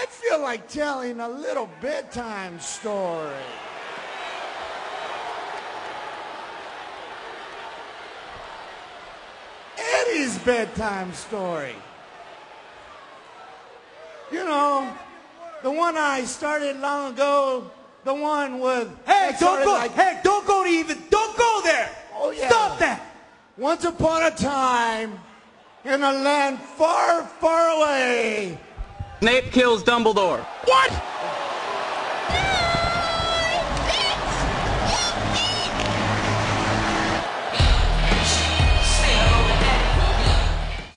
I feel like telling a little bedtime story. Eddie's bedtime story. You know, the one I started long ago, the one with... Hey, don't go there. Oh, yeah. Stop that. Once upon a time, in a land far, far away. Snape kills Dumbledore. What?